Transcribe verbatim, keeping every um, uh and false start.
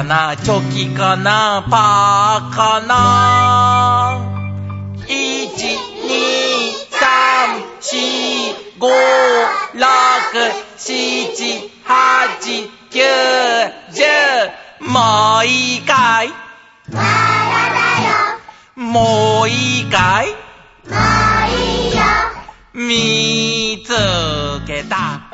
なチョキかなパーかないち、に、さん、し、ご、ろく、しち、はち、きゅう、じゅうもういいかいまだだよもういいかいもういいよ見つけた